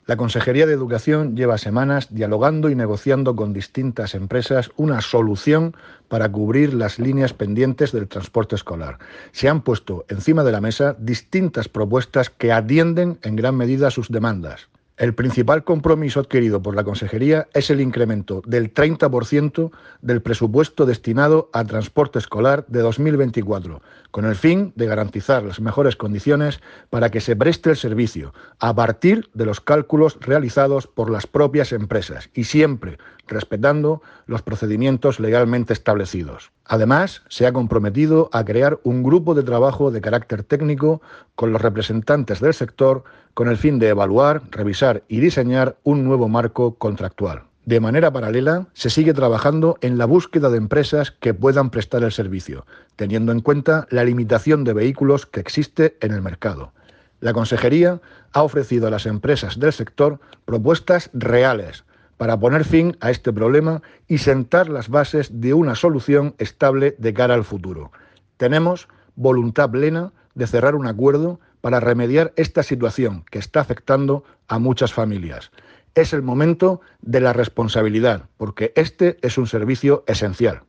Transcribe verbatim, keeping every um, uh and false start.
La Consejería de Educación lleva semanas dialogando y negociando con distintas empresas una solución para cubrir las líneas pendientes del transporte escolar. Se han puesto encima de la mesa distintas propuestas que atienden en gran medida a sus demandas. El principal compromiso adquirido por la Consejería es el incremento del treinta por ciento del presupuesto destinado al transporte escolar de dos mil veinticuatro, con el fin de garantizar las mejores condiciones para que se preste el servicio, a partir de los cálculos realizados por las propias empresas y siempre respetando los procedimientos legalmente establecidos. Además, se ha comprometido a crear un grupo de trabajo de carácter técnico con los representantes del sector con el fin de evaluar, revisar y diseñar un nuevo marco contractual. De manera paralela, se sigue trabajando en la búsqueda de empresas que puedan prestar el servicio, teniendo en cuenta la limitación de vehículos que existe en el mercado. La Consejería ha ofrecido a las empresas del sector propuestas reales para poner fin a este problema y sentar las bases de una solución estable de cara al futuro. Tenemos voluntad plena de cerrar un acuerdo para remediar esta situación que está afectando a muchas familias. Es el momento de la responsabilidad, porque este es un servicio esencial.